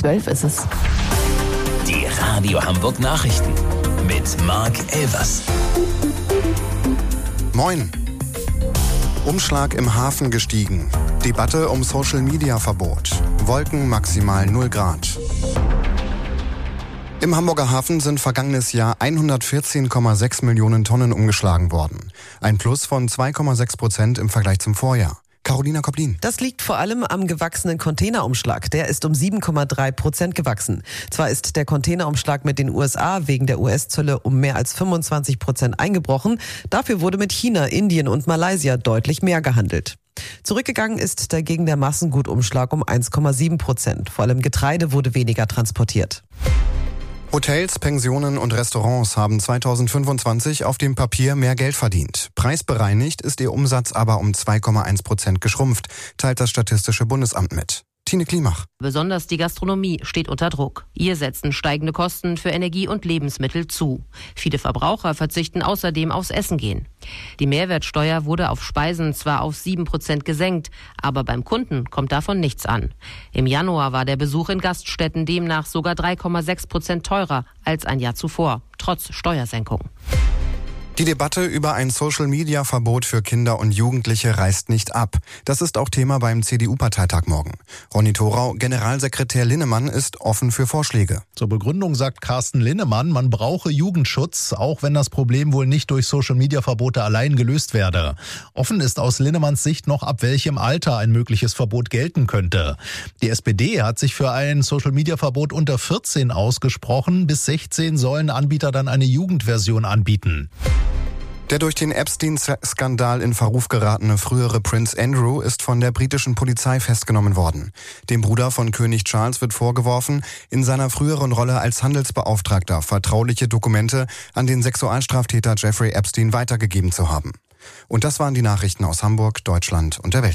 12 ist es. Die Radio Hamburg Nachrichten mit Marc Elvers. Moin. Umschlag im Hafen gestiegen. Debatte um Social-Media-Verbot. Wolken maximal 0 Grad. Im Hamburger Hafen sind vergangenes Jahr 114,6 Millionen Tonnen umgeschlagen worden. Ein Plus von 2,6% im Vergleich zum Vorjahr. Carolina Koplin. Das liegt vor allem am gewachsenen Containerumschlag. Der ist um 7,3% gewachsen. Zwar ist der Containerumschlag mit den USA wegen der US-Zölle um mehr als 25% eingebrochen. Dafür wurde mit China, Indien und Malaysia deutlich mehr gehandelt. Zurückgegangen ist dagegen der Massengutumschlag um 1,7%. Vor allem Getreide wurde weniger transportiert. Hotels, Pensionen und Restaurants haben 2025 auf dem Papier mehr Geld verdient. Preisbereinigt ist ihr Umsatz aber um 2,1% geschrumpft, teilt das Statistische Bundesamt mit. Tine Klimach. Besonders die Gastronomie steht unter Druck. Ihr setzen steigende Kosten für Energie und Lebensmittel zu. Viele Verbraucher verzichten außerdem aufs Essen gehen. Die Mehrwertsteuer wurde auf Speisen zwar auf 7% gesenkt, aber beim Kunden kommt davon nichts an. Im Januar war der Besuch in Gaststätten demnach sogar 3,6% teurer als ein Jahr zuvor, trotz Steuersenkung. Die Debatte über ein Social-Media-Verbot für Kinder und Jugendliche reißt nicht ab. Das ist auch Thema beim CDU-Parteitag morgen. Ronny Thorau, Generalsekretär Linnemann, ist offen für Vorschläge. Zur Begründung sagt Carsten Linnemann, man brauche Jugendschutz, auch wenn das Problem wohl nicht durch Social-Media-Verbote allein gelöst werde. Offen ist aus Linnemanns Sicht noch, ab welchem Alter ein mögliches Verbot gelten könnte. Die SPD hat sich für ein Social-Media-Verbot unter 14 ausgesprochen. Bis 16 sollen Anbieter dann eine Jugendversion anbieten. Der durch den Epstein-Skandal in Verruf geratene frühere Prince Andrew ist von der britischen Polizei festgenommen worden. Dem Bruder von König Charles wird vorgeworfen, in seiner früheren Rolle als Handelsbeauftragter vertrauliche Dokumente an den Sexualstraftäter Jeffrey Epstein weitergegeben zu haben. Und das waren die Nachrichten aus Hamburg, Deutschland und der Welt.